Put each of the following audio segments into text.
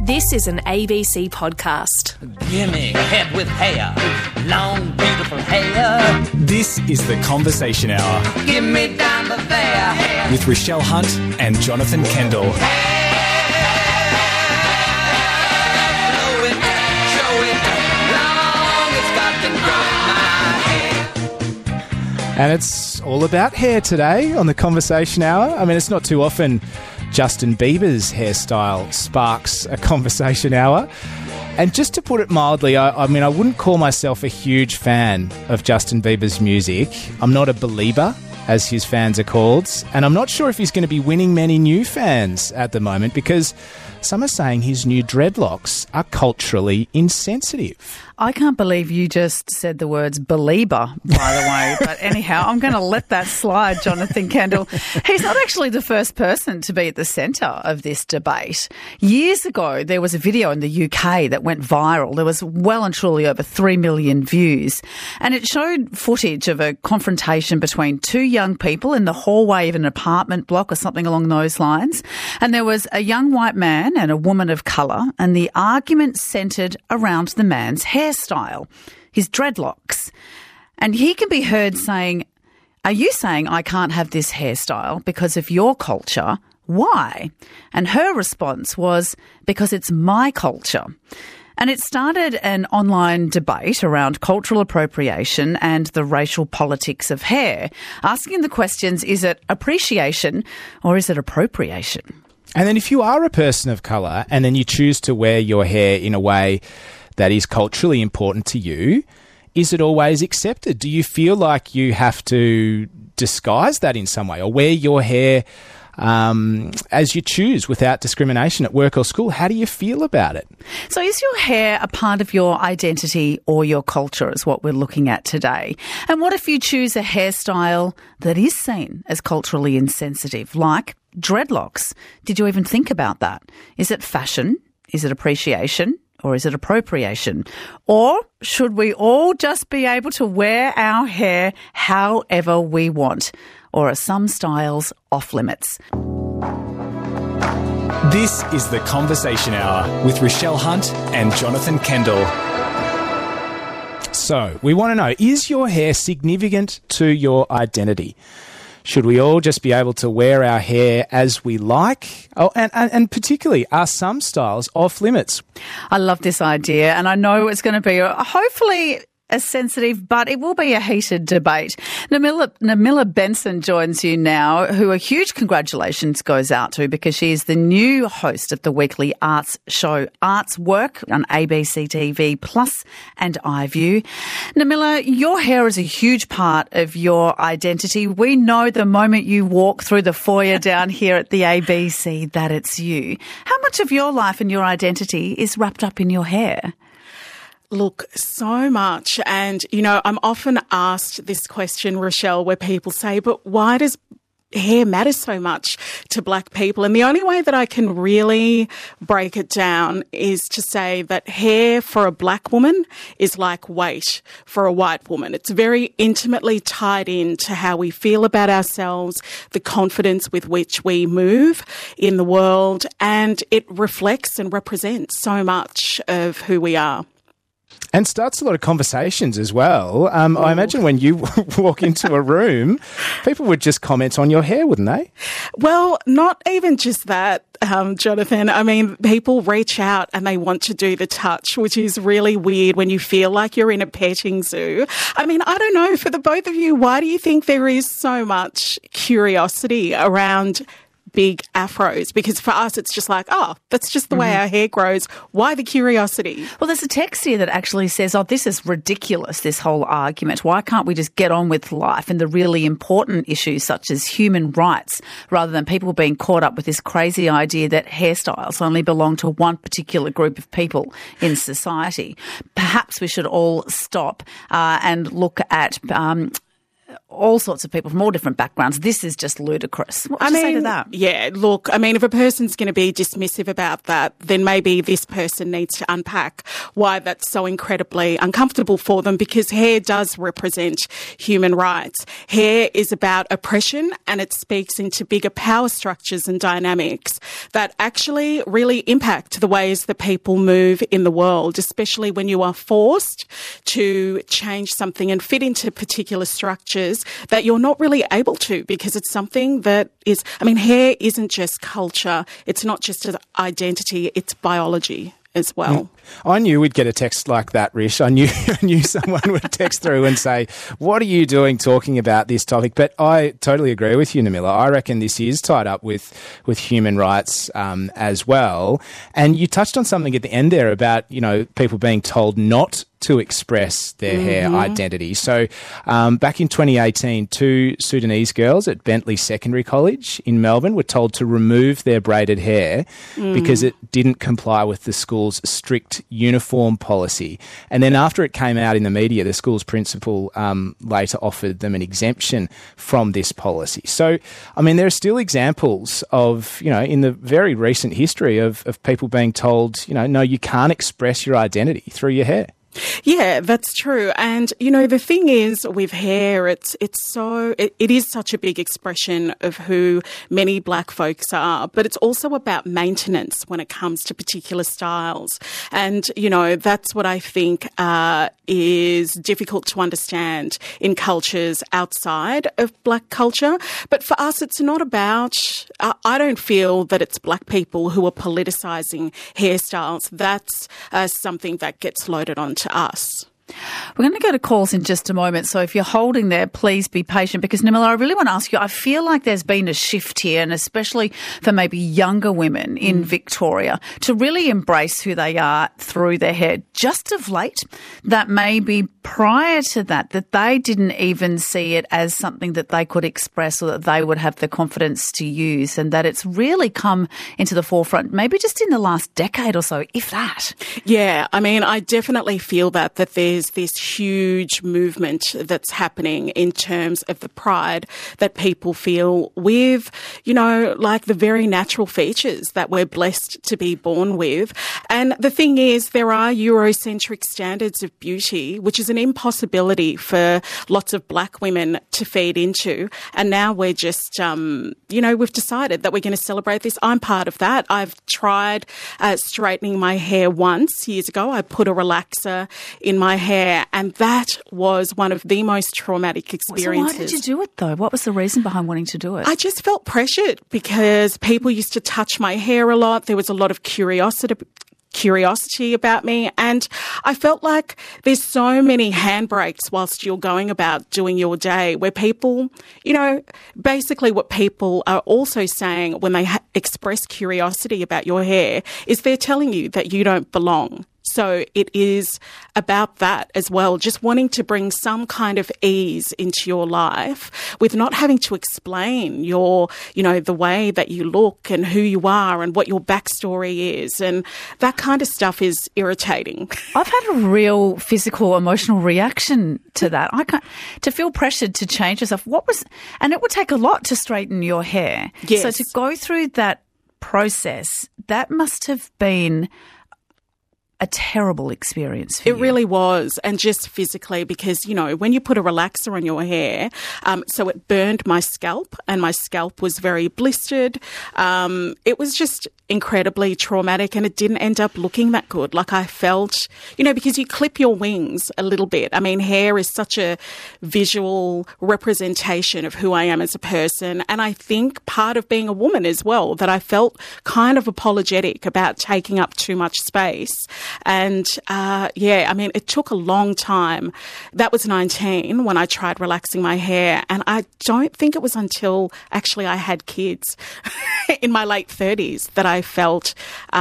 This is an ABC podcast. Gimme a head with hair, long beautiful hair. This is The Conversation Hour Give me down the there. with Rochelle Hunt and Jonathan Kendall. Blow it, show it, long it's got to grow in my head. And it's all about hair today on The Conversation Hour. I mean, it's not too often Justin Bieber's hairstyle sparks a conversation hour. And just to put it mildly, I mean, I wouldn't call myself a huge fan of Justin Bieber's music. I'm not a belieber, as his fans are called. And I'm not sure if he's going to be winning many new fans at the moment because some are saying his new dreadlocks are culturally insensitive. I can't believe you just said the words belieber, by the way. But anyhow, I'm going to let that slide, Jonathan Kendall. He's not actually the first person to be at the centre of this debate. Years ago, there was a video in the UK that went viral. There was well and truly over 3 million views. And it showed footage of a confrontation between two young people in the hallway of an apartment block or something along those lines. And there was a young white man and a woman of colour, and the argument centred around the man's hairstyle, his dreadlocks. And he can be heard saying, "Are you saying I can't have this hairstyle because of your culture? Why?" And her response was, "Because it's my culture." And it started an online debate around cultural appropriation and the racial politics of hair, asking the questions, is it appreciation or is it appropriation? And then if you are a person of colour and then you choose to wear your hair in a way that is culturally important to you, is it always accepted? Do you feel like you have to disguise that in some way or wear your hair as you choose without discrimination at work or school? How do you feel about it? So is your hair a part of your identity or your culture is what we're looking at today? And what if you choose a hairstyle that is seen as culturally insensitive, like dreadlocks? Did you even think about that? Is it fashion? Is it appreciation? Or is it appropriation? Or should we all just be able to wear our hair however we want? Or are some styles off limits? This is The Conversation Hour with Rochelle Hunt and Jonathan Kendall. So, we want to know, is your hair significant to your identity? Should we all just be able to wear our hair as we like? Oh, and particularly, are some styles off limits? I love this idea, and I know it's going to be hopefully as sensitive, but it will be a heated debate. Namila Benson joins you now, who a huge congratulations goes out to because she is the new host of the weekly arts show Arts Work on ABC TV Plus and iView. Namila, your hair is a huge part of your identity. We know the moment you walk through the foyer down here at the ABC that it's you. How much of your life and your identity is wrapped up in your hair? Look, so much. And, you know, I'm often asked this question, Rochelle, where people say, but why does hair matter so much to black people? And the only way that I can really break it down is to say that hair for a black woman is like weight for a white woman. It's very intimately tied in to how we feel about ourselves, the confidence with which we move in the world, and it reflects and represents so much of who we are. And starts a lot of conversations as well. I imagine when you walk into a room, people would just comment on your hair, wouldn't they? Well, not even just that, Jonathan. I mean, people reach out and they want to do the touch, which is really weird when you feel like you're in a petting zoo. I mean, I don't know, for the both of you, why do you think there is so much curiosity around big afros? Because for us, it's just like, oh, that's just the way our hair grows. Why the curiosity? Well, there's a text here that actually says, oh, this is ridiculous, this whole argument. Why can't we just get on with life and the really important issues such as human rights rather than people being caught up with this crazy idea that hairstyles only belong to one particular group of people in society? Perhaps we should all stop and look at all sorts of people from all different backgrounds. This is just ludicrous. What would you say to that? Yeah, look, I mean, if a person's going to be dismissive about that, then maybe this person needs to unpack why that's so incredibly uncomfortable for them, because hair does represent human rights. Hair is about oppression, and it speaks into bigger power structures and dynamics that actually really impact the ways that people move in the world, especially when you are forced to change something and fit into particular structures that you're not really able to, because it's something that is, I mean, hair isn't just culture. It's not just an identity. It's biology as well. I knew we'd get a text like that, Rish. I knew someone would text through and say, what are you doing talking about this topic? But I totally agree with you, Namila. I reckon this is tied up with human rights as well. And you touched on something at the end there about, people being told not to express their hair identity. So back in 2018, 2 Sudanese girls at Bentley Secondary College in Melbourne were told to remove their braided hair because it didn't comply with the school's strict uniform policy. And then after it came out in the media, the school's principal later offered them an exemption from this policy. So, I mean, there are still examples of, in the very recent history of people being told, no, you can't express your identity through your hair. Yeah, that's true. And, the thing is with hair, it is such a big expression of who many black folks are, but it's also about maintenance when it comes to particular styles. And, that's what I think is difficult to understand in cultures outside of black culture. But for us, it's not about, I don't feel that it's black people who are politicising hairstyles. That's something that gets loaded onto us. We're going to go to calls in just a moment, so if you're holding there, please be patient, because, Namila, I really want to ask you, I feel like there's been a shift here, and especially for maybe younger women in Victoria, to really embrace who they are through their hair. Just of late, that maybe prior to that they didn't even see it as something that they could express or that they would have the confidence to use, and that it's really come into the forefront maybe just in the last decade or so, if that. Yeah, I mean, I definitely feel that there's this huge movement that's happening in terms of the pride that people feel with, like the very natural features that we're blessed to be born with. And the thing is, there are Eurocentric standards of beauty, which is an impossibility for lots of black women to feed into. And now we're just, we've decided that we're going to celebrate this. I'm part of that. I've tried straightening my hair once years ago. I put a relaxer in my hair, and that was one of the most traumatic experiences. So why did you do it, though? What was the reason behind wanting to do it? I just felt pressured because people used to touch my hair a lot. There was a lot of curiosity about me, and I felt like there's so many handbrakes whilst you're going about doing your day where people, basically what people are also saying when they express curiosity about your hair is they're telling you that you don't belong. So it is about that as well, just wanting to bring some kind of ease into your life with not having to explain your, the way that you look and who you are and what your backstory is. And that kind of stuff is irritating. I've had a real physical, emotional reaction to that. To feel pressured to change yourself. And it would take a lot to straighten your hair. Yes. So to go through that process, that must have been a terrible experience for you. It really was, and just physically, because, when you put a relaxer on your hair, so it burned my scalp, and my scalp was very blistered. It was just incredibly traumatic, and it didn't end up looking that good. Like I felt, because you clip your wings a little bit. I mean, hair is such a visual representation of who I am as a person, and I think part of being a woman as well, that I felt kind of apologetic about taking up too much space. And, it took a long time. That was 19 when I tried relaxing my hair. And I don't think it was until actually I had kids in my late 30s that I felt,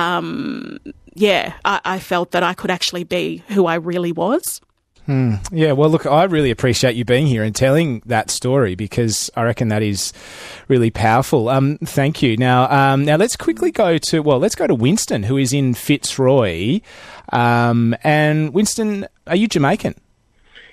I felt that I could actually be who I really was. Yeah, well, look, I really appreciate you being here and telling that story, because I reckon that is really powerful. Thank you. Now let's quickly go to Winston, who is in Fitzroy. And Winston, are you Jamaican?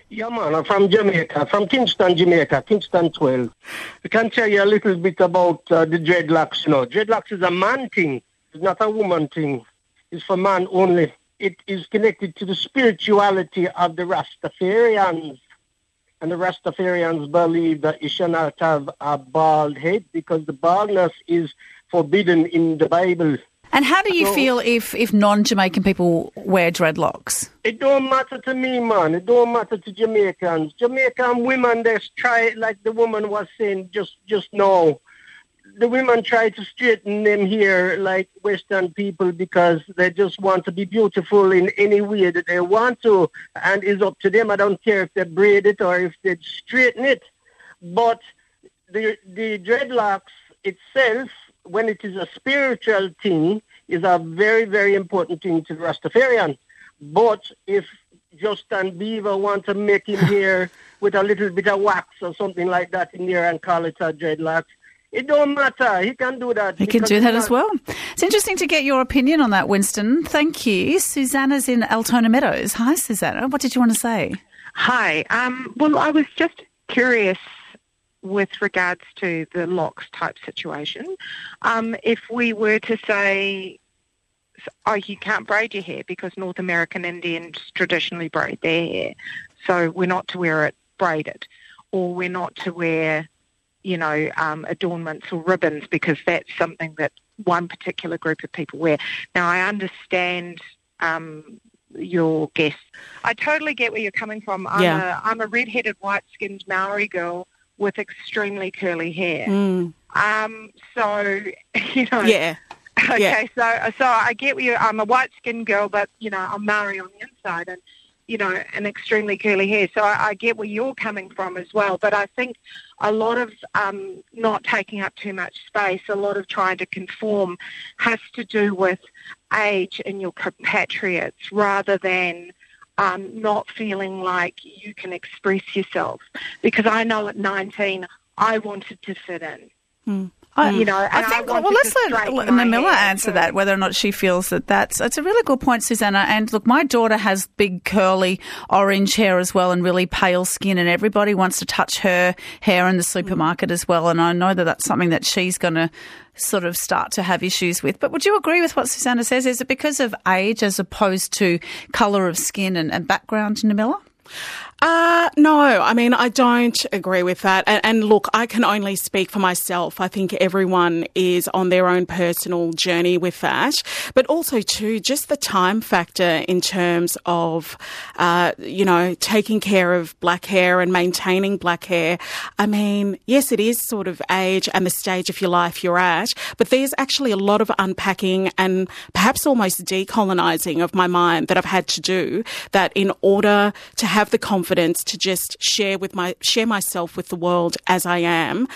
Yeah, man, I'm from Jamaica, from Kingston, Jamaica, Kingston 12. I can tell you a little bit about the dreadlocks, Dreadlocks is a man thing. It's not a woman thing. It's for man only. It is connected to the spirituality of the Rastafarians. And the Rastafarians believe that you shall not have a bald head because the baldness is forbidden in the Bible. And how do you feel if non-Jamaican people wear dreadlocks? It don't matter to me, man. It don't matter to Jamaicans. Jamaican women, they try it like the woman was saying just now. The women try to straighten them hair like Western people because they just want to be beautiful in any way that they want to. And it's up to them. I don't care if they braid it or if they straighten it. But the dreadlocks itself, when it is a spiritual thing, is a very, very important thing to the Rastafarian. But if Justin Bieber want to make him hair with a little bit of wax or something like that in there and call it a dreadlocks, it don't matter. He can do that. He can do that as well. It's interesting to get your opinion on that, Winston. Thank you. Susanna's in Altona Meadows. Hi, Susanna. What did you want to say? Hi. Well, I was just curious with regards to the locks type situation. If we were to say, you can't braid your hair because North American Indians traditionally braid their hair, so we're not to wear it braided, or we're not to wear adornments or ribbons because that's something that one particular group of people wear. Now, I understand your guess. I totally get where you're coming from. I'm a red-headed, white-skinned Maori girl with extremely curly hair. So, Yeah. Okay, so I get where I'm a white-skinned girl, but, I'm Maori on the inside and, and extremely curly hair. So I get where you're coming from as well. But I think a lot of not taking up too much space, a lot of trying to conform has to do with age and your compatriots rather than not feeling like you can express yourself. Because I know at 19, I wanted to fit in. I think, let's let Namila answer that, whether or not she feels it's a really good point, Susanna. And look, my daughter has big curly orange hair as well and really pale skin, and everybody wants to touch her hair in the supermarket as well. And I know that that's something that she's going to sort of start to have issues with. But would you agree with what Susanna says? Is it because of age as opposed to colour of skin and background, Namila? No, I mean, I don't agree with that. And look, I can only speak for myself. I think everyone is on their own personal journey with that. But also, too, just the time factor in terms of, taking care of black hair and maintaining black hair. I mean, yes, it is sort of age and the stage of your life you're at, but there's actually a lot of unpacking and perhaps almost decolonising of my mind that I've had to do that in order to have the confidence to just share myself with the world as I am.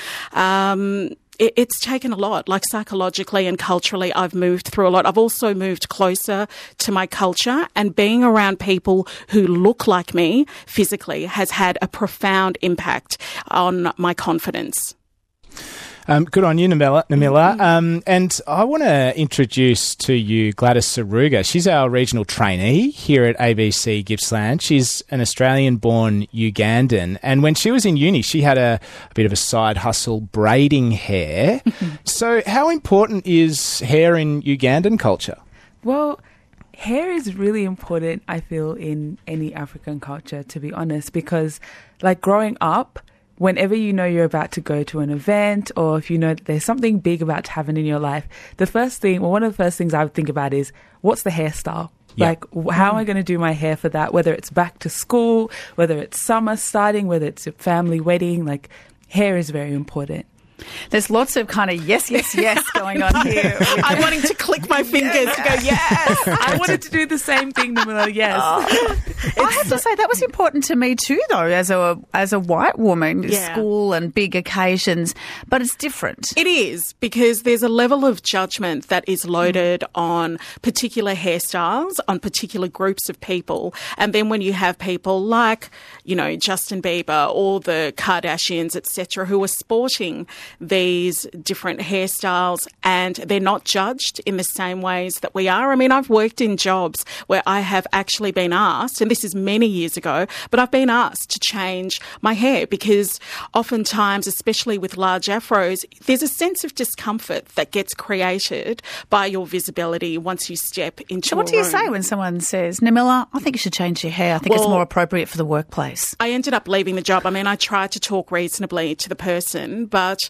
It's taken a lot, like psychologically and culturally. I've moved through a lot. I've also moved closer to my culture, and being around people who look like me physically has had a profound impact on my confidence. Good on you, Namila. And I want to introduce to you Gladys Saruga. She's our regional trainee here at ABC Gippsland. She's an Australian-born Ugandan. And when she was in uni, she had a bit of a side hustle braiding hair. So how important is hair in Ugandan culture? Well, hair is really important, I feel, in any African culture, to be honest, because like growing up, whenever you know you're about to go to an event or if you know that there's something big about to happen in your life, one of the first things I would think about is, what's the hairstyle? Yeah. Like, how am I going to do my hair for that? Whether it's back to school, whether it's summer starting, whether it's a family wedding, like hair is very important. There's lots of kind of yes going on here. I'm wanting to click my fingers to go, yes. I wanted to do the same thing, Namila, yes. I have to say, that was important to me too, though, as a white woman, school and big occasions, but it's different. It is, because there's a level of judgment that is loaded on particular hairstyles, on particular groups of people, and then when you have people like, Justin Bieber or the Kardashians, etc., who are sporting these different hairstyles and they're not judged in the same ways that we are. I mean, I've worked in jobs where I have actually been asked, and this is many years ago, but I've been asked to change my hair because oftentimes, especially with large afros, there's a sense of discomfort that gets created by your visibility once you step into So what a do you room. say when someone says, Namila, I think you should change your hair. I think it's Well, more appropriate for the workplace. I ended up leaving the job. I mean, I tried to talk reasonably to the person, but,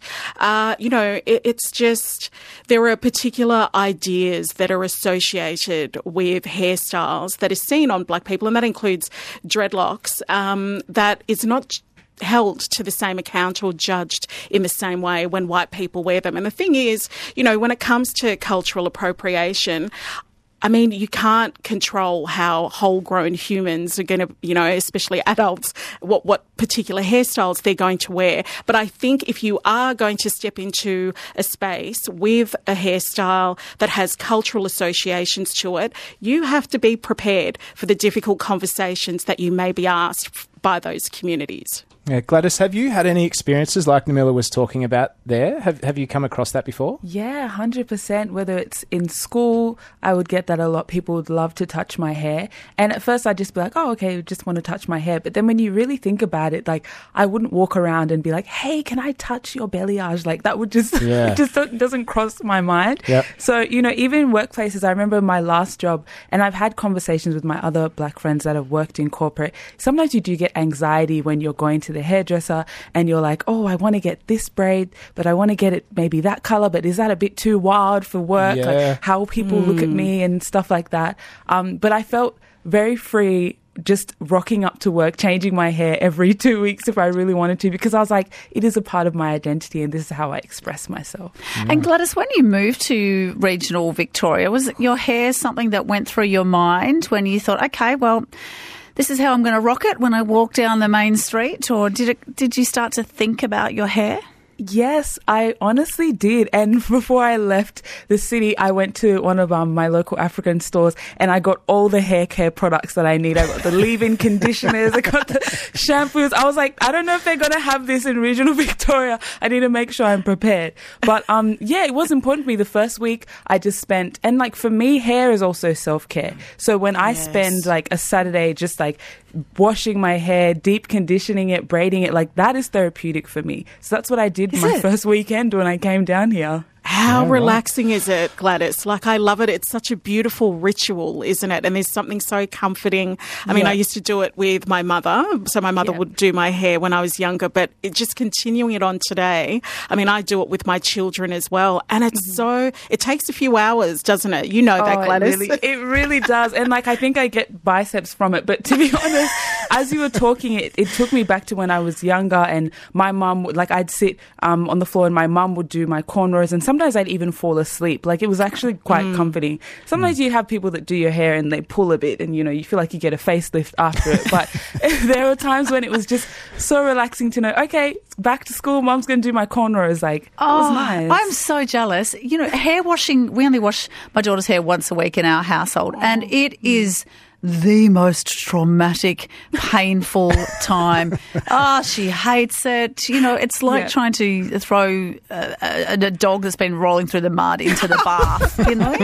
it's just there are particular ideas that are associated with hairstyles that is seen on black people, and that includes dreadlocks, that is not held to the same account or judged in the same way when white people wear them. And the thing is, when it comes to cultural appropriation, I mean, you can't control how whole-grown humans are going to, especially adults, what particular hairstyles they're going to wear. But I think if you are going to step into a space with a hairstyle that has cultural associations to it, you have to be prepared for the difficult conversations that you may be asked by those communities. Yeah, Gladys, have you had any experiences like Namila was talking about there? Have you come across that before? Yeah, 100%. Whether it's in school, I would get that a lot. People would love to touch my hair. And at first I'd just be like, oh, okay, just want to touch my hair. But then when you really think about it, like I wouldn't walk around and be like, hey, can I touch your balayage? Like that would just, doesn't cross my mind. Yep. So, even in workplaces, I remember my last job, and I've had conversations with my other black friends that have worked in corporate. Sometimes you do get anxiety when you're going to the hairdresser and you're like, oh, I want to get this braid, but I want to get it maybe that color, but is that a bit too wild for work? Yeah. Like how people look at me and stuff like that. But I felt very free just rocking up to work, changing my hair every 2 weeks if I really wanted to, because I was like, it is a part of my identity and this is how I express myself. And Gladys, when you moved to regional Victoria, was your hair something that went through your mind when you thought, okay, well, this is how I'm going to rock it when I walk down the main street? Or did you start to think about your hair? Yes, I honestly did. And before I left the city, I went to one of my local African stores and I got all the hair care products that I need. I got the leave-in conditioners, I got the shampoos. I was like, I don't know if they're going to have this in regional Victoria. I need to make sure I'm prepared. But it was important to me. The first week I just spent, and like for me, hair is also self-care. So when I spend like a Saturday just like washing my hair, deep conditioning it, braiding it, like that is therapeutic for me. So that's what I did my first weekend when I came down here. How relaxing is it, Gladys? Like, I love it. It's such a beautiful ritual, isn't it? And there's something so comforting. I mean, I used to do it with my mother. So my mother would do my hair when I was younger, but just continuing it on today. I mean, I do it with my children as well. And it's it takes a few hours, doesn't it? You know that, Gladys. It really does. And like, I think I get biceps from it. But to be honest, as you were talking, it took me back to when I was younger and my mum would, like, I'd sit on the floor and my mum would do my cornrows and sometimes I'd even fall asleep. Like, it was actually quite comforting. Sometimes you have people that do your hair and they pull a bit and, you feel like you get a facelift after it. But there were times when it was just so relaxing to know, okay, back to school, Mum's going to do my cornrows. Like, it was nice. I'm so jealous. Hair washing, we only wash my daughter's hair once a week in our household and it is the most traumatic, painful time. She hates it. It's like trying to throw a dog that's been rolling through the mud into the bath,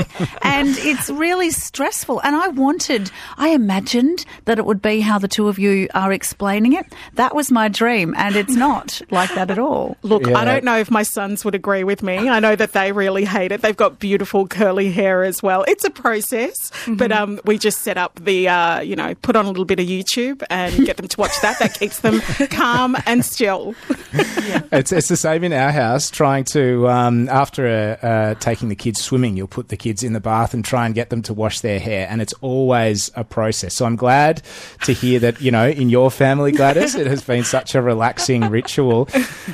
and it's really stressful. And I imagined that it would be how the two of you are explaining it. That was my dream, and it's not like that at all. Look, I don't know if my sons would agree with me. I know that they really hate it. They've got beautiful curly hair as well. It's a process, but we just set up the, put on a little bit of YouTube and get them to watch that. That keeps them calm and still. It's the same in our house, trying to, after taking the kids swimming, you'll put the kids in the bath and try and get them to wash their hair. And it's always a process. So I'm glad to hear that, in your family, Gladys, it has been such a relaxing ritual.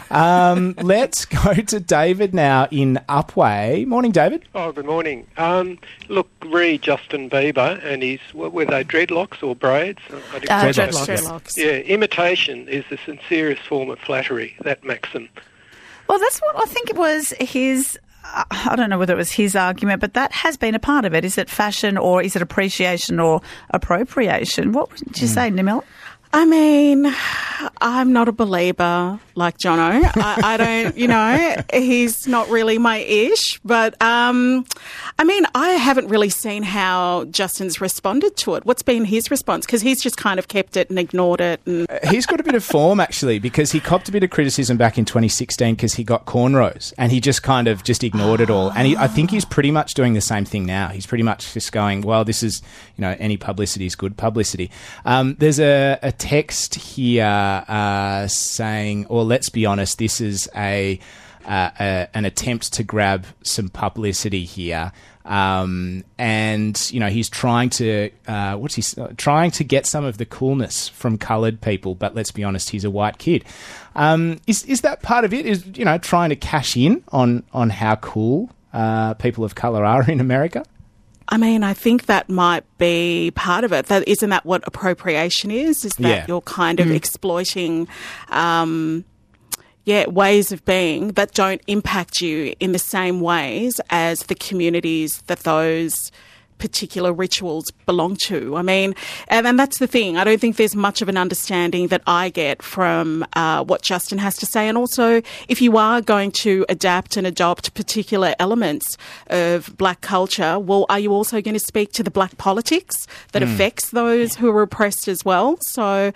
Let's go to David now in Upwey. Morning, David. Oh, good morning. Look, re Justin Bieber and his, were they dreadlocks or braids? Dreadlocks. Yeah, imitation is the sincerest form of flattery, that maxim. Well, that's what I think it was his... I don't know whether it was his argument, but that has been a part of it. Is it fashion or is it appreciation or appropriation? What would you say, Namila? I mean, I'm not a believer, like Jono. I don't, he's not really my ish. But, I haven't really seen how Justin's responded to it. What's been his response? Because he's just kind of kept it and ignored it. And he's got a bit of form, actually, because he copped a bit of criticism back in 2016 because he got cornrows and he just kind of just ignored it all. And I think he's pretty much doing the same thing now. He's pretty much just going, well, this is, any publicity is good publicity. There's a text here saying, or let's be honest, this is an attempt to grab some publicity here. And he's trying to trying to get some of the coolness from coloured people, but let's be honest, he's a white kid. Is that part of it? Is trying to cash in on how cool people of colour are in America? I think that might be part of it. Isn't that what appropriation is? Is that you're kind of exploiting ways of being that don't impact you in the same ways as the communities that those particular rituals belong to. And that's the thing. I don't think there's much of an understanding that I get from what Justin has to say. And also, if you are going to adapt and adopt particular elements of black culture, well, are you also going to speak to the black politics that affects those who are oppressed as well? So,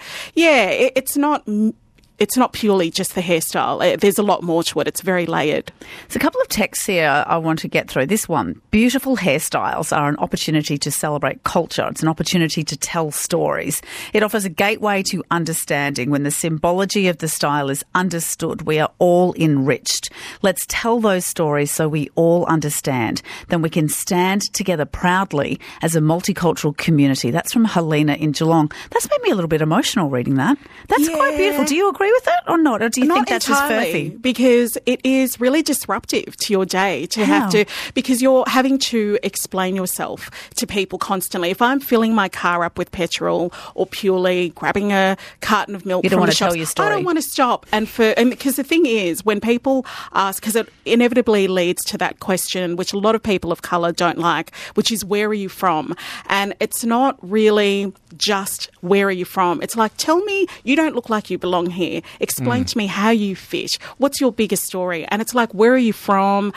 it's not purely just the hairstyle. There's a lot more to it. It's very layered. There's a couple of texts here I want to get through. This one, beautiful hairstyles are an opportunity to celebrate culture. It's an opportunity to tell stories. It offers a gateway to understanding. When the symbology of the style is understood, we are all enriched. Let's tell those stories so we all understand. Then we can stand together proudly as a multicultural community. That's from Helena in Geelong. That's made me a little bit emotional reading that. That's quite beautiful. Do you agree with it or not? Or do you think that's just furphy? Because it is really disruptive to your day to have to, because you're having to explain yourself to people constantly. If I'm filling my car up with petrol or purely grabbing a carton of milk from the shops, tell your story. I don't want to stop. And because the thing is, when people ask, because it inevitably leads to that question, which a lot of people of colour don't like, which is, where are you from? And it's not really just where are you from. It's like, tell me you don't look like you belong here. Explain to me how you fit. What's your biggest story? And it's like, where are you from?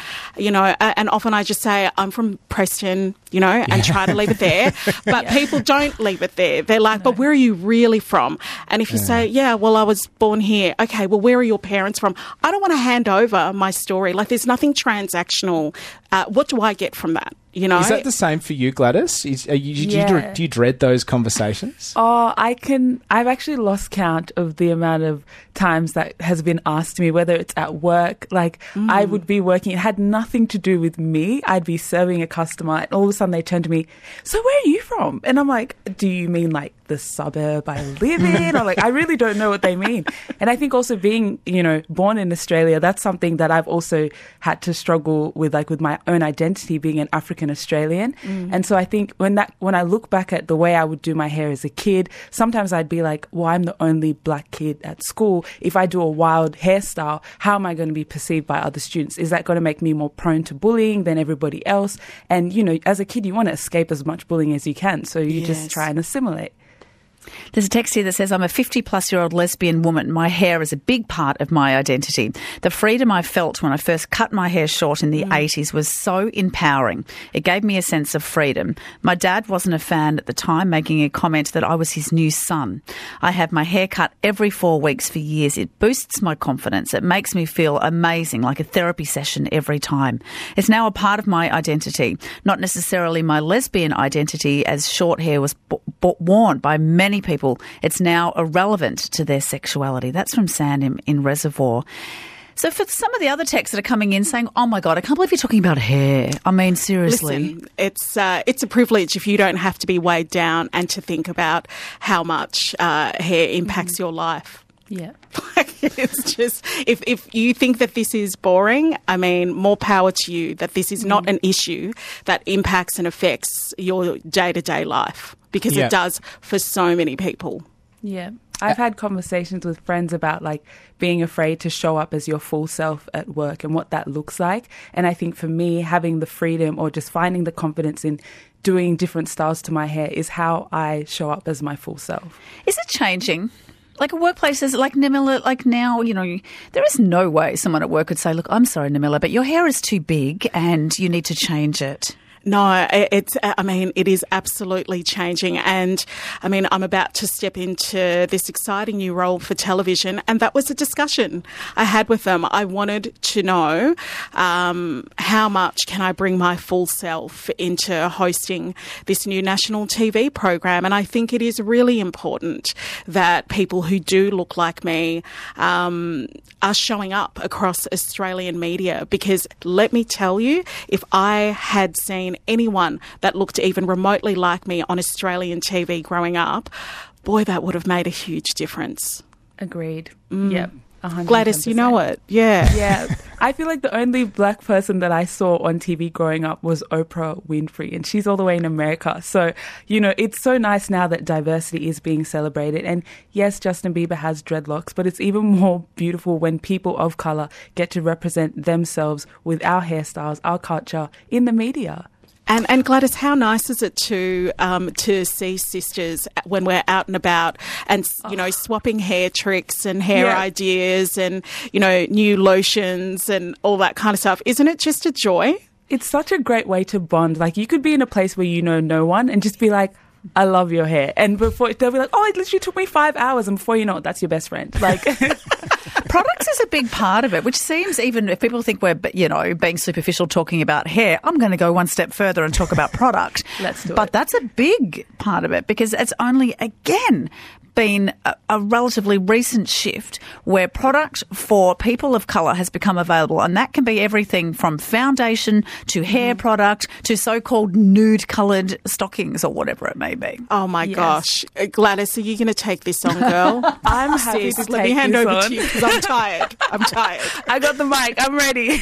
And often I just say, I'm from Preston, and try to leave it there. But people don't leave it there. They're like, but where are you really from? And if you say, well, I was born here. Okay, well, where are your parents from? I don't want to hand over my story. Like, there's nothing transactional. What do I get from that? Is that the same for you, Gladys? Do you dread those conversations? Oh, I've actually lost count of the amount of times that has been asked to me, whether it's at work. Like, I would be working, it had nothing to do with me. I'd be serving a customer and all of a sudden they turn to me, so where are you from? And I'm like, do you mean like the suburb I live in? Or like, I really don't know what they mean. And I think also being, born in Australia, that's something that I've also had to struggle with, like with my own identity, being an African Australian. And so I think when I look back at the way I would do my hair as a kid, sometimes I'd be like, well, I'm the only black kid at school. If I do a wild hairstyle, how am I going to be perceived by other students? Is that going to make me more prone to bullying than everybody else? And, as a kid, you want to escape as much bullying as you can. So you just try and assimilate. There's a text here that says, I'm a 50-plus-year-old lesbian woman. My hair is a big part of my identity. The freedom I felt when I first cut my hair short in the 80s was so empowering. It gave me a sense of freedom. My dad wasn't a fan at the time, making a comment that I was his new son. I have my hair cut every 4 weeks for years. It boosts my confidence. It makes me feel amazing, like a therapy session every time. It's now a part of my identity, not necessarily my lesbian identity, as short hair was worn by many people. It's now irrelevant to their sexuality. That's from Sam in Reservoir. So for some of the other texts that are coming in saying, oh my God, I can't believe you're talking about hair. I mean, seriously. Listen, it's a privilege if you don't have to be weighed down and to think about how much hair impacts your life. Yeah. It's just, if you think that this is boring, I mean, more power to you, that this is not an issue that impacts and affects your day-to-day life, because it does for so many people. Yeah. I've had conversations with friends about like being afraid to show up as your full self at work and what that looks like. And I think for me, having the freedom or just finding the confidence in doing different styles to my hair is how I show up as my full self. Is it changing? Like workplaces, like Namilla, like now, there is no way someone at work could say, look, I'm sorry, Namilla, but your hair is too big and you need to change it. No, it is absolutely changing. And I'm about to step into this exciting new role for television. And that was a discussion I had with them. I wanted to know how much can I bring my full self into hosting this new national TV program. And I think it is really important that people who do look like me are showing up across Australian media, because let me tell you, if I had seen anyone that looked even remotely like me on Australian TV growing up, boy, that would have made a huge difference. Agreed. Yep. 100%. Gladys, you know it. Yeah. Yeah. I feel like the only black person that I saw on TV growing up was Oprah Winfrey, and she's all the way in America. So, it's so nice now that diversity is being celebrated. And yes, Justin Bieber has dreadlocks, but it's even more beautiful when people of colour get to represent themselves with our hairstyles, our culture in the media. And Gladys, how nice is it to see sisters when we're out and about and, swapping hair tricks and hair ideas and, new lotions and all that kind of stuff. Isn't it just a joy? It's such a great way to bond. Like, you could be in a place where you know no one and just be like, I love your hair. And before they'll be like, oh, it literally took me 5 hours. And before you know it, that's your best friend. Like, products is a big part of it, which seems, even if people think we're, being superficial talking about hair, I'm going to go one step further and talk about product. Let's do it. But that's a big part of it, because it's only, again, been a relatively recent shift where product for people of colour has become available, and that can be everything from foundation to hair product to so-called nude-coloured stockings or whatever it may be. Oh my gosh. Gladys, are you going to take this on, girl? I'm happy to let me hand over to you because I'm tired. I got the mic. I'm ready.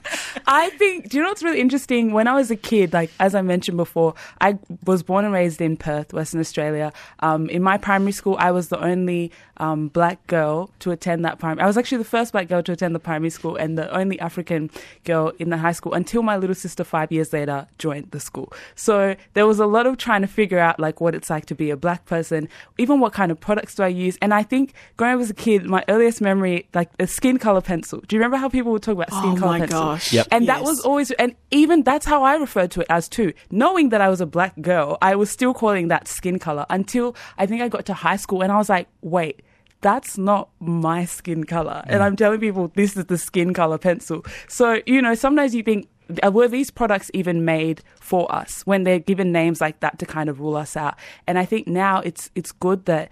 I think, do you know what's really interesting? When I was a kid, like as I mentioned before, I was born and raised in Perth, Western Australia. In my primary school, I was the only black girl to attend that primary. I was actually the first black girl to attend the primary school and the only African girl in the high school until my little sister 5 years later joined the school. So there was a lot of trying to figure out like what it's like to be a black person, even what kind of products do I use. And I think growing up as a kid, my earliest memory, like a skin color pencil. Do you remember how people would talk about skin color pencil? Oh my gosh. Yep. And that was always, and even that's how I referred to it as too. Knowing that I was a black girl, I was still calling that skin color until I think I got to high school and I was like, wait, that's not my skin color. And I'm telling people this is the skin color pencil. So, sometimes you think, were these products even made for us when they're given names like that to kind of rule us out? And I think now it's good that,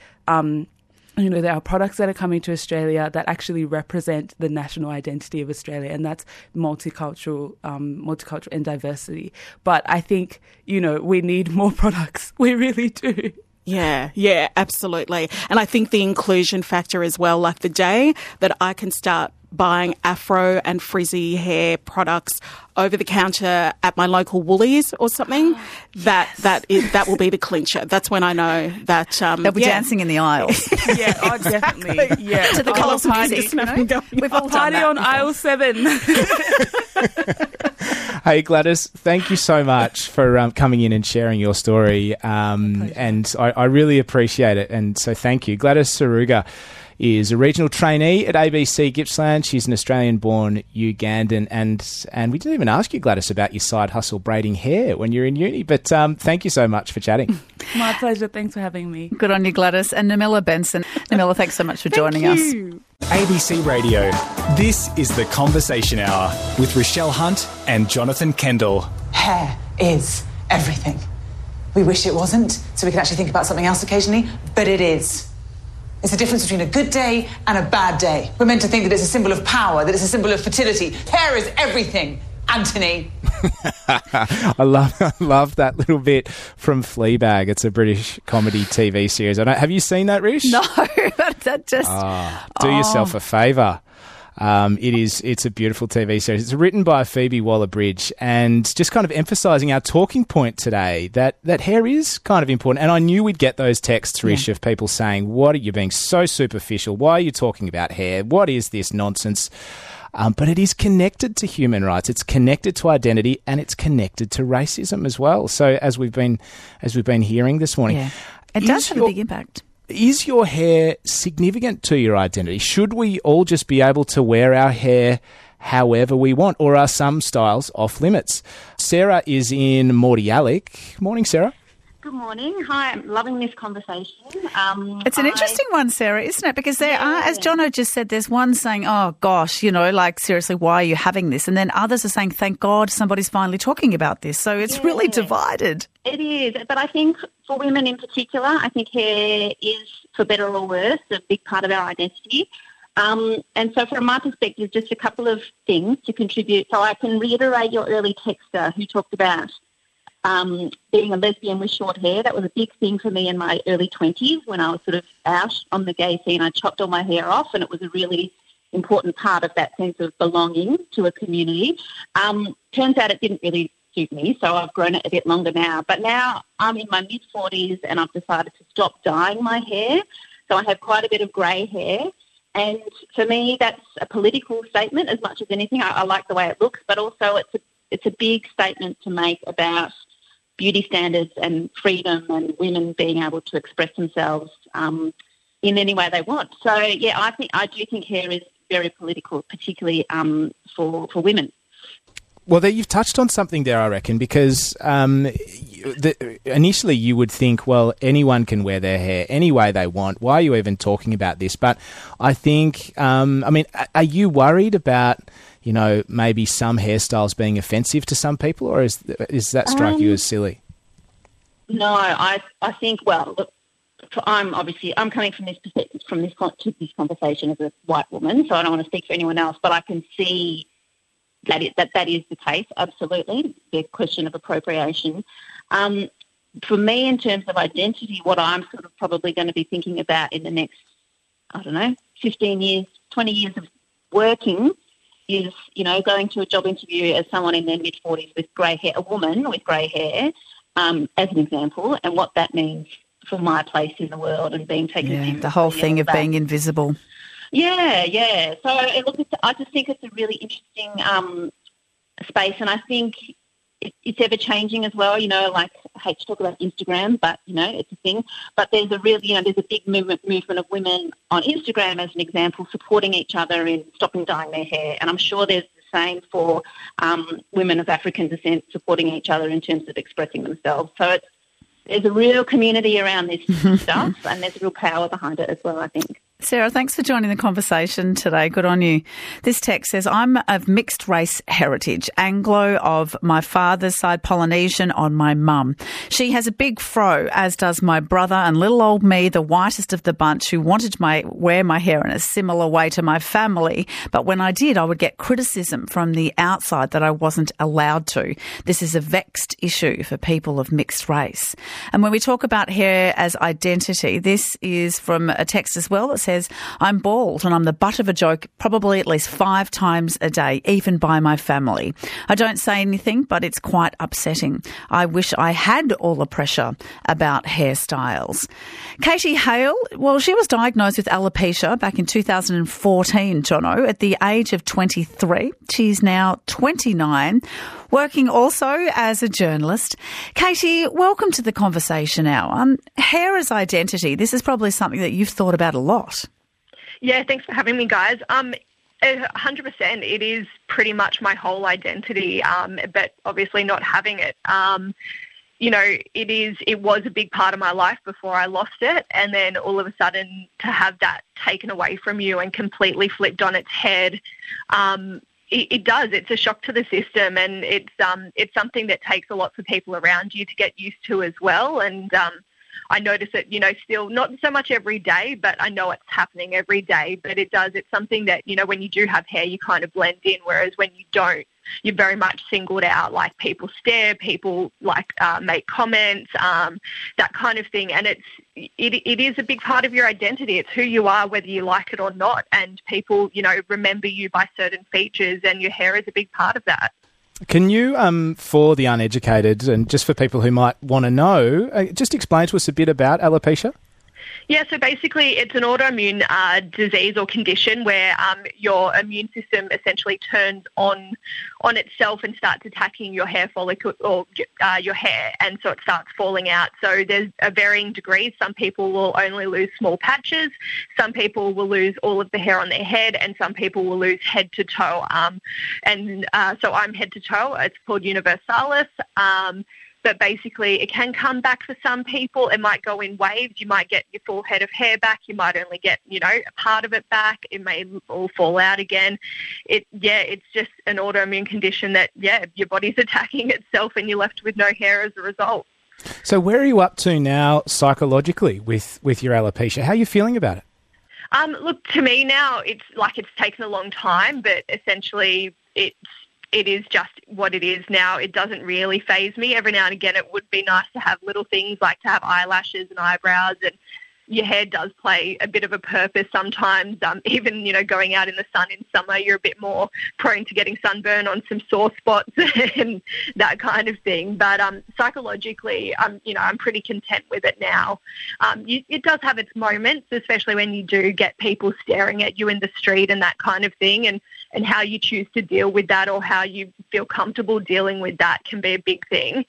there are products that are coming to Australia that actually represent the national identity of Australia, and that's multicultural and diversity. But I think, we need more products. We really do. Yeah, absolutely. And I think the inclusion factor as well, like the day that I can start buying afro and frizzy hair products over the counter at my local Woolies or something, that will be the clincher. That's when I know that they'll be dancing in the aisles. Yeah, oh, definitely. Yeah, to the colourful music. We've all party on aisle 7. Hey Gladys, thank you so much for coming in and sharing your story, and I really appreciate it. And so thank you. Gladys Saruga is a regional trainee at ABC Gippsland. She's an Australian-born Ugandan, and we didn't even ask you, Gladys, about your side hustle braiding hair when you're in uni, but thank you so much for chatting. My pleasure. Thanks for having me. Good on you, Gladys. And Namilla Benson. Namilla, thanks so much for joining us. ABC Radio. This is The Conversation Hour with Rochelle Hunt and Jonathan Kendall. Hair is everything. We wish it wasn't, so we can actually think about something else occasionally, but it is. It's the difference between a good day and a bad day. We're meant to think that it's a symbol of power, that it's a symbol of fertility. Hair is everything, Anthony. I love that little bit from Fleabag. It's a British comedy TV series. Have you seen that, Rish? No, that just... do yourself a favour. It's a beautiful TV series. It's written by Phoebe Waller-Bridge and just kind of emphasising our talking point today that hair is kind of important. And I knew we'd get those texts, Rish, of people saying, what are you being so superficial? Why are you talking about hair? What is this nonsense? But it is connected to human rights. It's connected to identity, and it's connected to racism as well. So as we've been hearing this morning, it does have a big impact. is your hair significant to your identity? Should we all just be able to wear our hair however we want, or are some styles off limits? Sarah is in Mordialloc. Morning, Sarah. Good morning. Hi, I'm loving this conversation. It's an interesting one, Sarah, isn't it? Because there are, as Jono just said, there's one saying, oh, gosh, like, seriously, why are you having this? And then others are saying, thank God somebody's finally talking about this. So it's really divided. It is. But I think for women in particular, I think hair is, for better or worse, a big part of our identity. And so from my perspective, just a couple of things to contribute. So I can reiterate your early texter who talked about being a lesbian with short hair. That was a big thing for me in my early 20s when I was sort of out on the gay scene. I chopped all my hair off, and it was a really important part of that sense of belonging to a community. Turns out it didn't really suit me, so I've grown it a bit longer now. But now I'm in my mid-40s and I've decided to stop dyeing my hair. So I have quite a bit of grey hair. And for me, that's a political statement as much as anything. I like the way it looks, but also it's a big statement to make about beauty standards and freedom and women being able to express themselves in any way they want. So, yeah, I do think hair is very political, particularly for women. Well, there you've touched on something there, I reckon, because initially you would think, well, anyone can wear their hair any way they want. Why are you even talking about this? But I think, are you worried about, maybe some hairstyles being offensive to some people, or is that strike you as silly? No, I think, well, look, I'm coming from this perspective, from this conversation as a white woman, so I don't want to speak for anyone else, but I can see that is the case, absolutely, the question of appropriation. For me, in terms of identity, what I'm sort of probably going to be thinking about in the next, 15 years, 20 years of working is, going to a job interview as someone in their mid-40s with grey hair, a woman with grey hair, as an example, and what that means for my place in the world and being taken seriously. The whole thing of being invisible. Yeah. So, look, I just think it's a really interesting space, and I think it's ever-changing as well. I hate to talk about Instagram, but, it's a thing. But there's a real, there's a big movement of women on Instagram, as an example, supporting each other in stopping dyeing their hair. And I'm sure there's the same for women of African descent supporting each other in terms of expressing themselves. So there's a real community around this stuff, and there's real power behind it as well, I think. Sarah, thanks for joining the conversation today. Good on you. This text says, I'm of mixed race heritage, Anglo of my father's side, Polynesian on my mum. She has a big fro, as does my brother, and little old me, the whitest of the bunch, who wanted to wear my hair in a similar way to my family. But when I did, I would get criticism from the outside that I wasn't allowed to. This is a vexed issue for people of mixed race. And when we talk about hair as identity, this is from a text as well that says, I'm bald and I'm the butt of a joke probably at least 5 times a day, even by my family. I don't say anything, but it's quite upsetting. I wish I had all the pressure about hairstyles. Katie Hale, well, she was diagnosed with alopecia back in 2014, Jono, at the age of 23. She's now 29, working also as a journalist. Katie, welcome to the Conversation Hour. Hair as identity, this is probably something that you've thought about a lot. Yeah, thanks for having me, guys. 100%, it is pretty much my whole identity, but obviously not having it. It was a big part of my life before I lost it, and then all of a sudden to have that taken away from you and completely flipped on its head, it does. It's a shock to the system, and it's something that takes a lot for people around you to get used to as well. And I notice it, still not so much every day, but I know it's happening every day. But it does. It's something that, when you do have hair, you kind of blend in, whereas when you don't, you're very much singled out. Like people stare, people make comments, that kind of thing. And it is a big part of your identity. It's who you are, whether you like it or not. And people, remember you by certain features, and your hair is a big part of that. Can you, for the uneducated and just for people who might want to know, just explain to us a bit about alopecia? Yeah, so basically it's an autoimmune disease or condition where your immune system essentially turns on itself and starts attacking your hair follicle or your hair, and so it starts falling out. So there's a varying degrees. Some people will only lose small patches, some people will lose all of the hair on their head, and some people will lose head to toe. So I'm head to toe. It's called universalis. But basically it can come back for some people. It might go in waves. You might get your full head of hair back. You might only get, a part of it back. It may all fall out again. It's just an autoimmune condition that, your body's attacking itself and you're left with no hair as a result. So where are you up to now psychologically with your alopecia? How are you feeling about it? Look, to me now, it's taken a long time, but essentially it is just what it is now. It doesn't really faze me. Every now and again, it would be nice to have little things like to have eyelashes and eyebrows, and your hair does play a bit of a purpose sometimes. Even, going out in the sun in summer, you're a bit more prone to getting sunburn on some sore spots and that kind of thing. But psychologically, I'm pretty content with it now. It does have its moments, especially when you do get people staring at you in the street and that kind of thing, and how you choose to deal with that or how you feel comfortable dealing with that can be a big thing.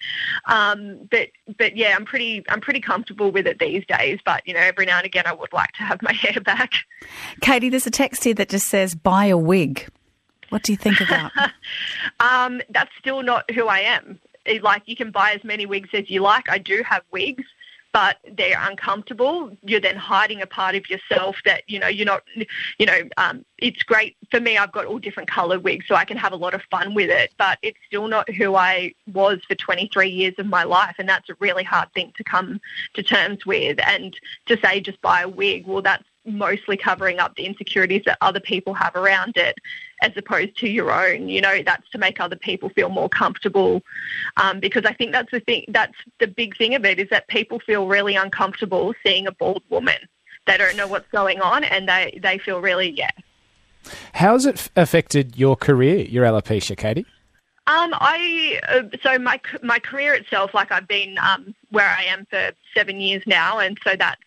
But yeah, I'm pretty comfortable with it these days. But, every now and again I would like to have my hair back. Katie, there's a text here that just says, buy a wig. What do you think of that? That's still not who I am. You can buy as many wigs as you like. I do have wigs, but they're uncomfortable. You're then hiding a part of yourself that, you're not, it's great. For me, I've got all different coloured wigs, so I can have a lot of fun with it, but it's still not who I was for 23 years of my life, and that's a really hard thing to come to terms with. And to say just buy a wig, well, that's mostly covering up the insecurities that other people have around it, as opposed to your own. That's to make other people feel more comfortable, because I think that's the big thing of it, is that people feel really uncomfortable seeing a bald woman. They don't know what's going on, and they feel really, How's it affected your career, your alopecia, Katie? So my career itself, I've been where I am for 7 years now, and so that's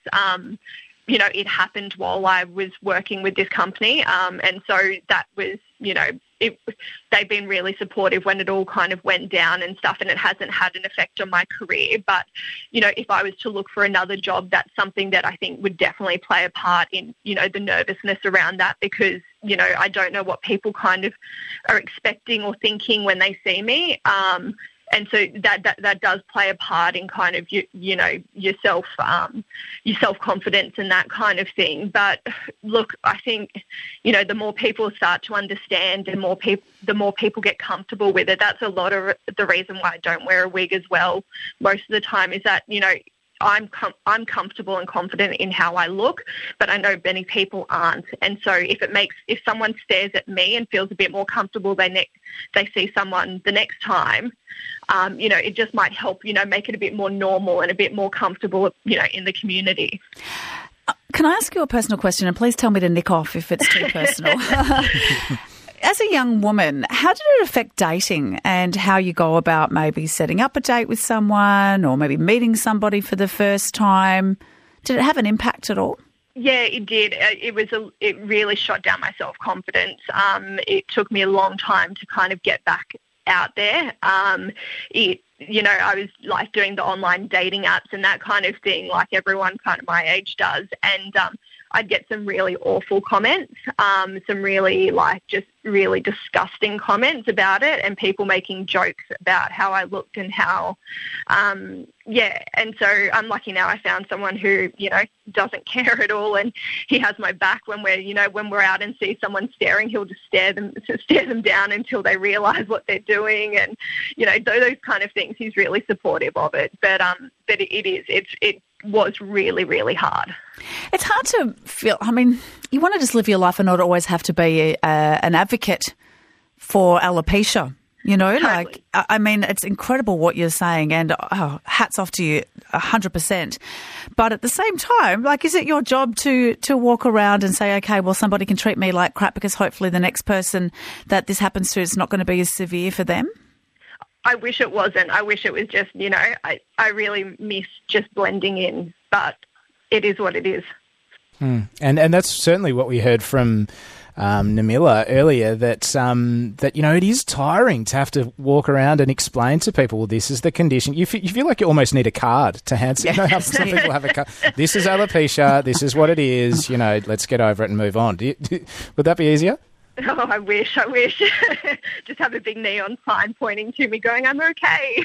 it happened while I was working with this company, and so that was they've been really supportive when it all kind of went down and stuff, and it hasn't had an effect on my career. But if I was to look for another job, that's something that I think would definitely play a part in the nervousness around that, because I don't know what people kind of are expecting or thinking when they see me. And so that does play a part in kind of your self-confidence and that kind of thing. But look, I think the more people start to understand, and the more people get comfortable with it. That's a lot of the reason why I don't wear a wig as well most of the time, is that I'm comfortable and confident in how I look, but I know many people aren't. And so if someone stares at me and feels a bit more comfortable, they see someone the next time, it just might help, make it a bit more normal and a bit more comfortable, in the community. Can I ask you a personal question? And please tell me to nick off if it's too personal. As a young woman, how did it affect dating and how you go about maybe setting up a date with someone or maybe meeting somebody for the first time? Did it have an impact at all? Yeah, it did. It really shot down my self-confidence. It took me a long time to kind of get back out there. I was doing the online dating apps and that kind of thing, like everyone kind of my age does. And I'd get some really awful comments, some really just really disgusting comments about it, and people making jokes about how I looked and how, and so I'm lucky now I found someone who, doesn't care at all, and he has my back when we're out and see someone staring, he'll just stare them down until they realise what they're doing, and, those kind of things. He's really supportive of it, but it was really, really hard. It's hard to feel, you want to just live your life and not always have to be an advocate for alopecia, Totally. It's incredible what you're saying, and hats off to you 100%. But at the same time, is it your job to walk around and say, okay, well, somebody can treat me like crap because hopefully the next person that this happens to is not going to be as severe for them? I wish it wasn't. I wish it was just, I really miss just blending in. But it is what it is. And that's certainly what we heard from Namila earlier, that it is tiring to have to walk around and explain to people, well, this is the condition. You feel like you almost need a card to hand. You know how some people have a card. This is alopecia. This is what it is. Let's get over it and move on. Would that be easier? Oh, I wish. Just have a big neon sign pointing to me going, I'm okay.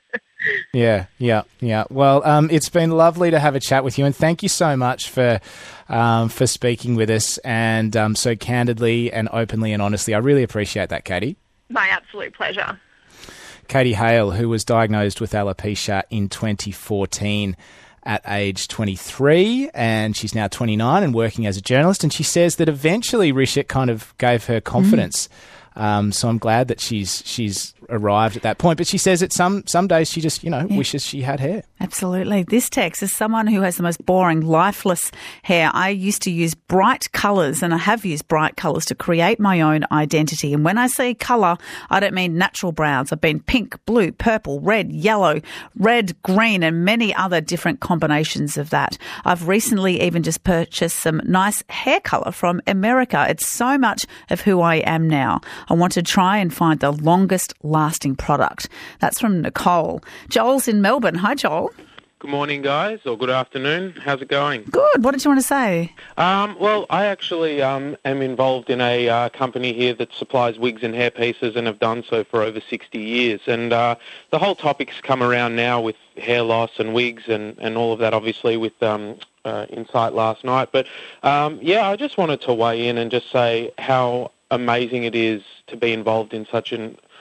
Yeah. Well, it's been lovely to have a chat with you, and thank you so much for speaking with us and so candidly and openly and honestly. I really appreciate that, Katie. My absolute pleasure. Katie Hale, who was diagnosed with alopecia in 2014 at age 23, and she's now 29 and working as a journalist, and she says that eventually, Rish, it kind of gave her confidence. So I'm glad that she's arrived at that point. But she says that some days she just, wishes she had hair. Absolutely. This text is someone who has the most boring, lifeless hair. I used to use bright colours, and I have used bright colours to create my own identity. And when I say colour, I don't mean natural browns. I've been pink, blue, purple, red, yellow, red, green, and many other different combinations of that. I've recently even just purchased some nice hair colour from America. It's so much of who I am now. I want to try and find the longest lasting product. That's from Nicole. Joel's in Melbourne. Hi, Joel. Good morning, guys, or good afternoon. How's it going? Good. What did you want to say? Well, I actually am involved in a company here that supplies wigs and hairpieces and have done so for over 60 years. And the whole topic's come around now with hair loss and wigs and all of that, obviously, with Insight last night. But, I just wanted to weigh in and just say how amazing it is to be involved in such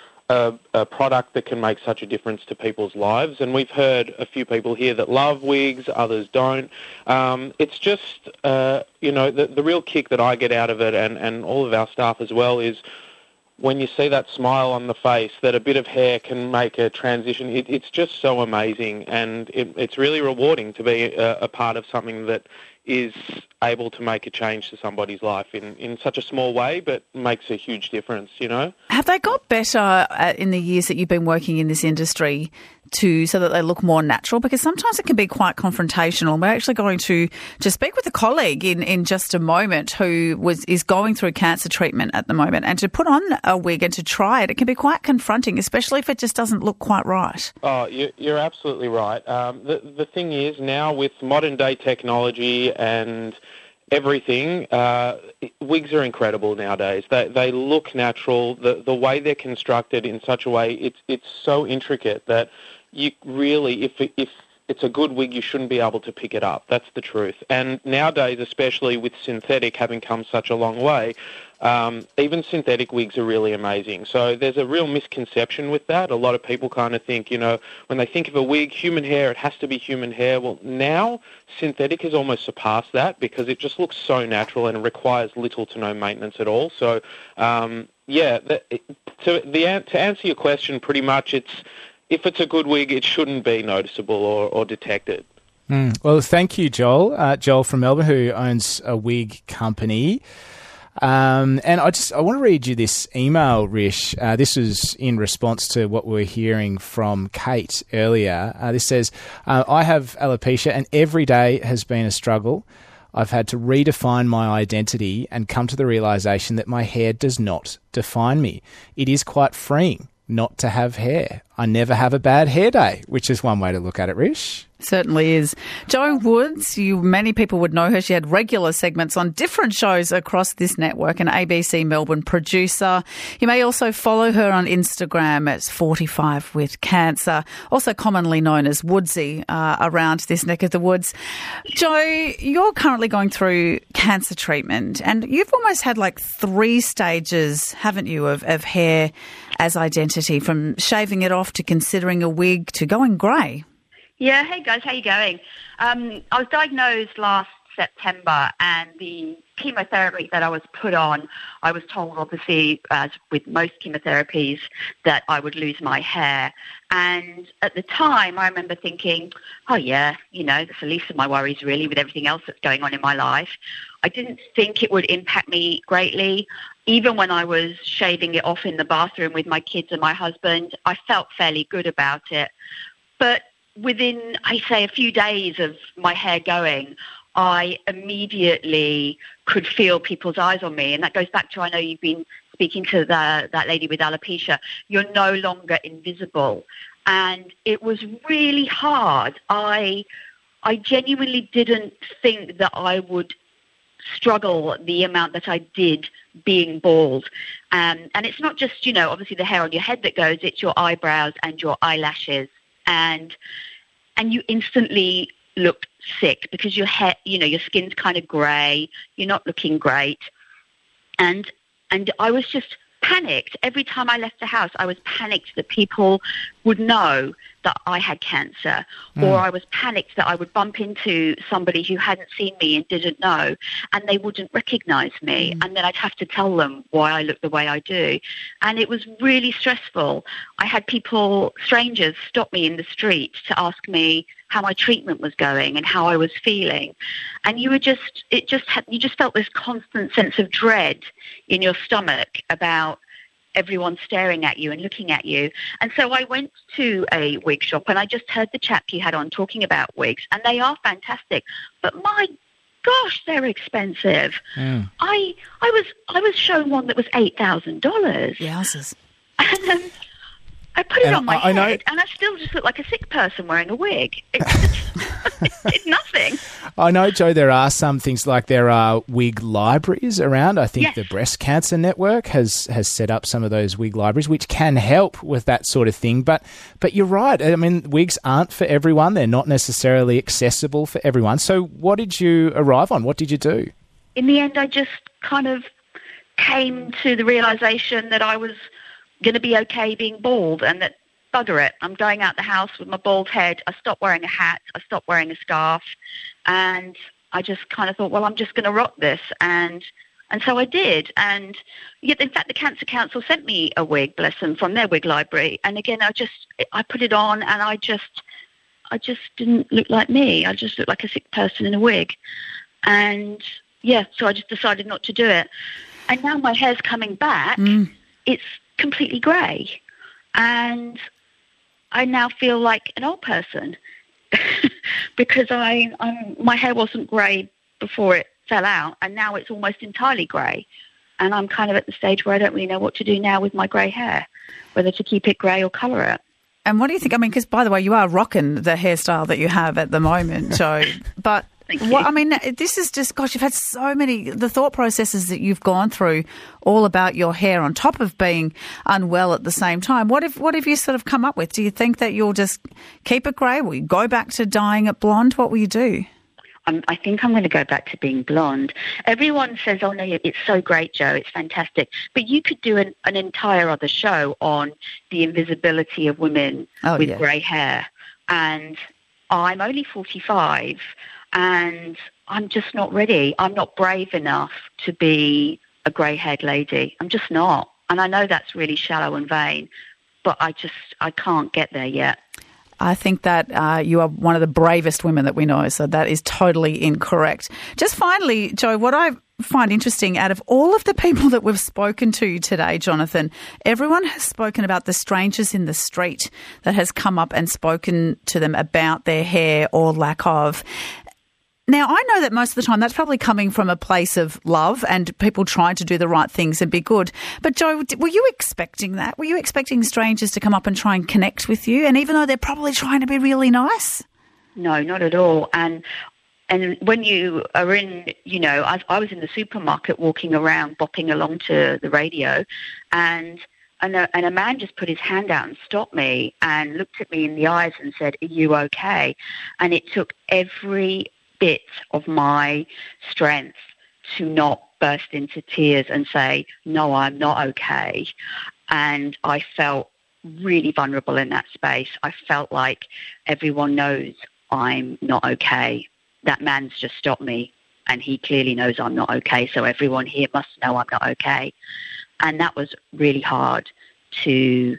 a product that can make such a difference to people's lives. And we've heard a few people here that love wigs, others don't. It's just, the real kick that I get out of it, and all of our staff as well, is when you see that smile on the face, that a bit of hair can make a transition. It's just so amazing, and it's really rewarding to be a part of something that is able to make a change to somebody's life in such a small way, but makes a huge difference, Have they got better in the years that you've been working in this industry so that they look more natural? Because sometimes it can be quite confrontational. We're actually going to speak with a colleague in just a moment who is going through cancer treatment at the moment, and to put on a wig and to try it, it can be quite confronting, especially if it just doesn't look quite right. Oh, you're absolutely right. The thing is, now with modern day technology and everything, wigs are incredible nowadays. They look natural. The way they're constructed in such a way, it's so intricate that you really, if it's a good wig, you shouldn't be able to pick it up. That's the truth. And nowadays, especially with synthetic having come such a long way, even synthetic wigs are really amazing. So there's a real misconception with that. A lot of people kind of think, when they think of a wig, human hair, it has to be human hair. Well, now synthetic has almost surpassed that because it just looks so natural and requires little to no maintenance at all. So, to answer your question, pretty much if it's a good wig, it shouldn't be noticeable or detected. Well, thank you, Joel. Joel from Melbourne, who owns a wig company. And I want to read you this email, Rish. This was in response to what we were hearing from Kate earlier. This says, I have alopecia and every day has been a struggle. I've had to redefine my identity and come to the realisation that my hair does not define me. It is quite freeing not to have hair. I never have a bad hair day, which is one way to look at it, Rish. Certainly is. Jo Woods, many people would know her. She had regular segments on different shows across this network, an ABC Melbourne producer. You may also follow her on Instagram at 45 with Cancer, also commonly known as Woodsy around this neck of the woods. Jo, you're currently going through cancer treatment, and you've almost had like 3 stages, haven't you, of hair as identity, from shaving it off to considering a wig to going grey. Yeah, hey guys, how you going? I was diagnosed last September, and the chemotherapy that I was put on, I was told, obviously, as with most chemotherapies, that I would lose my hair. And at the time, I remember thinking, oh yeah, that's the least of my worries really with everything else that's going on in my life. I didn't think it would impact me greatly. Even when I was shaving it off in the bathroom with my kids and my husband, I felt fairly good about it. But within, I say, a few days of my hair going, I immediately could feel people's eyes on me. And that goes back to, I know you've been speaking to that lady with alopecia. You're no longer invisible. And it was really hard. I genuinely didn't think that I would struggle the amount that I did being bald. And it's not just, obviously the hair on your head that goes, it's your eyebrows and your eyelashes. And you instantly look sick because your hair, your skin's kind of grey, you're not looking great. And I was just panicked. Every time I left the house, I was panicked that people would know that I had cancer, or I was panicked that I would bump into somebody who hadn't seen me and didn't know, and they wouldn't recognise me, and then I'd have to tell them why I look the way I do. And it was really stressful. I had strangers stop me in the street to ask me how my treatment was going and how I was feeling. And you just felt this constant sense of dread in your stomach about everyone staring at you and looking at you. And so I went to a wig shop, and I just heard the chap you had on talking about wigs, and they are fantastic. But my gosh, they're expensive. Mm. I was shown one that was $8,000. Yowzers. And I put it on my head, and I still just look like a sick person wearing a wig. It did nothing. I know, Joe, there are some things like there are wig libraries around. I think the Breast Cancer Network has set up some of those wig libraries, which can help with that sort of thing. But you're right. I mean, wigs aren't for everyone. They're not necessarily accessible for everyone. So what did you arrive on? What did you do? In the end, I just kind of came to the realisation that I was going to be okay being bald, and that bugger it, I'm going out the house with my bald head. I stopped wearing a hat, I stopped wearing a scarf, and I just kind of thought, well, I'm just going to rock this, and so I did. And yet, in fact, the Cancer Council sent me a wig, bless them, from their wig library, and again, I put it on, and I just didn't look like me. I just looked like a sick person in a wig, and so I just decided not to do it. And now my hair's coming back. It's completely grey, and I now feel like an old person because my hair wasn't grey before it fell out, and now it's almost entirely grey, and I'm kind of at the stage where I don't really know what to do now with my grey hair, whether to keep it grey or colour it. And what do you think? I mean, because by the way, you are rocking the hairstyle that you have at the moment, Joe, but this is just, gosh, you've had so many, the thought processes that you've gone through all about your hair on top of being unwell at the same time. What have you sort of come up with? Do you think that you'll just keep it grey? Will you go back to dyeing it blonde? What will you do? I think I'm going to go back to being blonde. Everyone says, oh, no, it's so great, Joe, it's fantastic. But you could do an entire other show on the invisibility of women with grey hair. And I'm only 45. And I'm just not ready. I'm not brave enough to be a grey-haired lady. I'm just not. And I know that's really shallow and vain, but I can't get there yet. I think that you are one of the bravest women that we know, so that is totally incorrect. Just finally, Joe, what I find interesting, out of all of the people that we've spoken to today, Jonathan, everyone has spoken about the strangers in the street that has come up and spoken to them about their hair or lack of. Now, I know that most of the time that's probably coming from a place of love and people trying to do the right things and be good. But, Joe, were you expecting that? Were you expecting strangers to come up and try and connect with you? And even though they're probably trying to be really nice? No, not at all. And when you are in, I was in the supermarket walking around, bopping along to the radio, and a man just put his hand out and stopped me and looked at me in the eyes and said, "Are you okay?" And it took every bit of my strength to not burst into tears and say, no, I'm not okay. And I felt really vulnerable in that space. I felt like everyone knows I'm not okay. That man's just stopped me and he clearly knows I'm not okay, so everyone here must know I'm not okay. And that was really hard to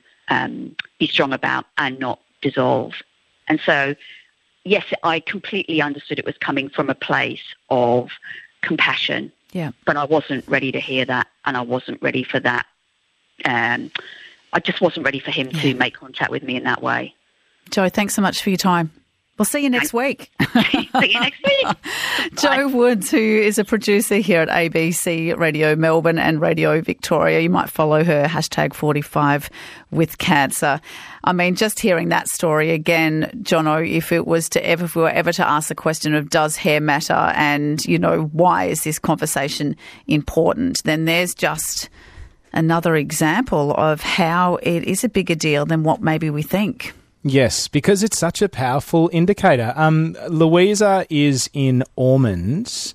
be strong about and not dissolve. And so yes, I completely understood it was coming from a place of compassion. Yeah. But I wasn't ready to hear that, and I wasn't ready for that. I just wasn't ready for him to make contact with me in that way. Jo, thanks so much for your time. We'll see you next week. See you next week. Jo Woods, who is a producer here at ABC Radio Melbourne and Radio Victoria. You might follow her, #45WithCancer. I mean, just hearing that story again, Jono, if we were ever to ask the question of does hair matter and, you know, why is this conversation important, then there's just another example of how it is a bigger deal than what maybe we think. Yes, because it's such a powerful indicator. Louisa is in Ormonds.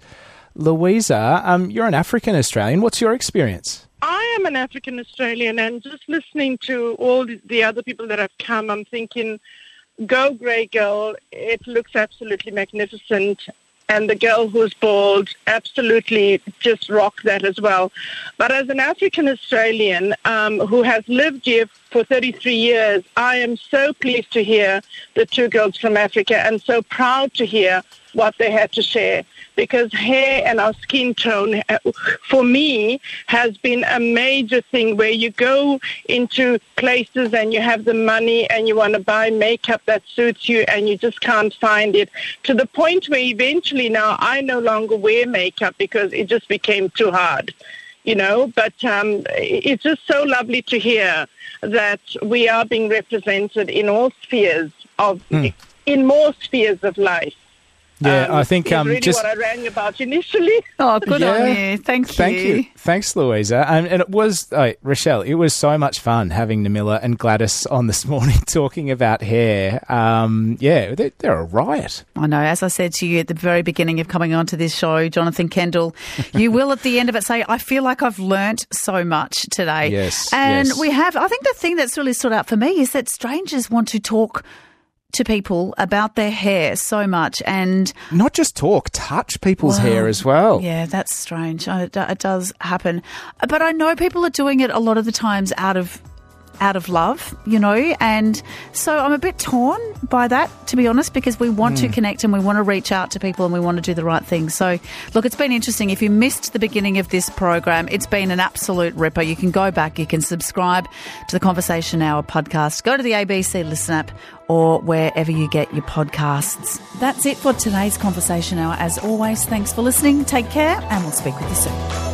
Louisa, you're an African Australian. What's your experience? I am an African Australian, and just listening to all the other people that have come, I'm thinking, go grey girl, it looks absolutely magnificent. And the girl who's bald absolutely just rocked that as well. But as an African Australian who has lived here for 33 years, I am so pleased to hear the two girls from Africa and so proud to hear what they had to share, because hair and our skin tone, for me, has been a major thing where you go into places and you have the money and you want to buy makeup that suits you and you just can't find it, to the point where eventually now I no longer wear makeup because it just became too hard, you know. But it's just so lovely to hear that we are being represented in all spheres in more spheres of life. Yeah, I think really just what I rang about initially. Oh, good on you. Thank you. Thanks, Louisa. And it was, Rochelle, it was so much fun having Namila and Gladys on this morning talking about hair. They're a riot. I know. As I said to you at the very beginning of coming onto this show, Jonathan Kendall, you will at the end of it say, I feel like I've learnt so much today. Yes. And yes. we have, I think the thing that's really stood out for me is that strangers want to talk to people about their hair so much, and not just talk, touch people's hair as well. Yeah, that's strange. It does happen. But I know people are doing it a lot of the times out of love, you know, and so I'm a bit torn by that, to be honest, because we want to connect and we want to reach out to people and we want to do the right thing. So, look, it's been interesting. If you missed the beginning of this program, it's been an absolute ripper. You can go back, you can subscribe to the Conversation Hour podcast, go to the ABC Listen app or wherever you get your podcasts. That's it for today's Conversation Hour. As always, thanks for listening. Take care and we'll speak with you soon.